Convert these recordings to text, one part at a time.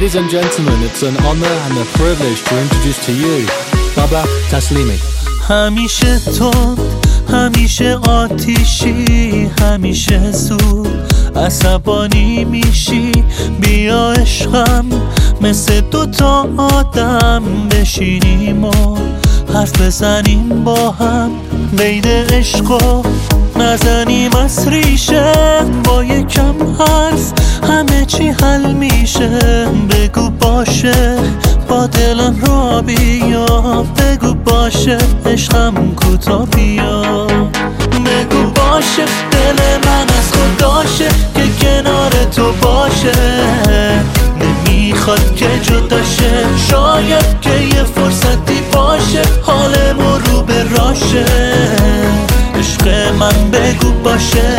Ladies and gentlemen, it's an honor and a privilege to introduce to you Baba Taslimi. همیشه تو، همیشه آتیشی، همیشه زود عصبانی میشی. بیا عشقم مثل دوتا آدم بشینیم و حرف بزنیم با هم. قید عشقو نزنیم از ریشه، با یکم حرف همه چی حل میشه. بگو باشه با دلم را بیا، بگو باشه عشقم کوتا بیا. بگو باشه دل من از خداشه که کنار تو باشه، نمیخواد که جداشه. شاید که یه فرصتی باشه حالمو رو به راشه. عشق من بگو باشه.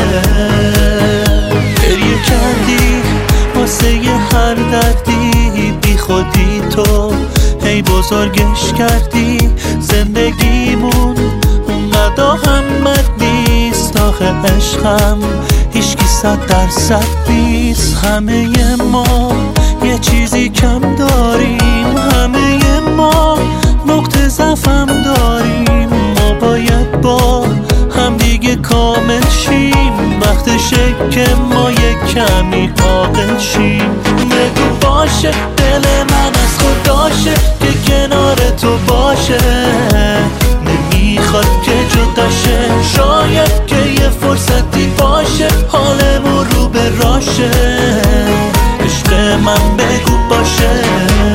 گریه کردی واسه یه هر دردی، بی خودی تو هی بزرگش کردی. زندگیمون اونقدر اهمیت نیست آخه عشقم هیچکی 100% نیست. همه ما یه چیزی کم داریم، همه ما نقطه ضعفم داریم. ما باید با هم دیگه کامل شیم، وقتشه که ما یه کمی عاقل شیم. بگو باشه دل من از خداشه که کنار تو باشه، نمیخواد که جداشه. شاید که یه فرصتی باشه حالمو رو به راشه. عشق من بگو باشه.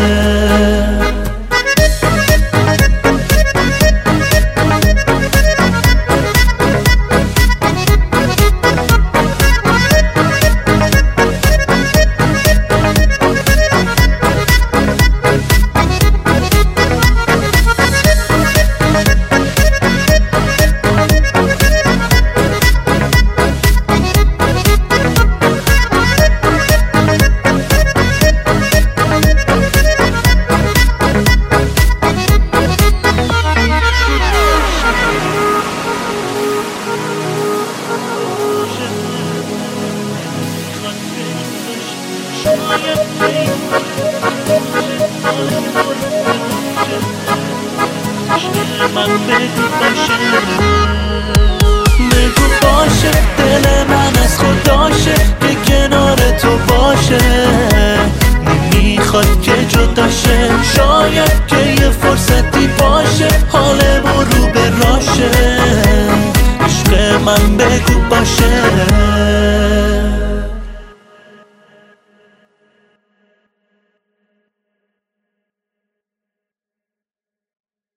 بگو باشه دل من از خداشه که کنار تو باشه، نمیخواد که جداشه. شاید که یه فرصتی باشه حالمو رو به راشه. عشق من بگو باشه.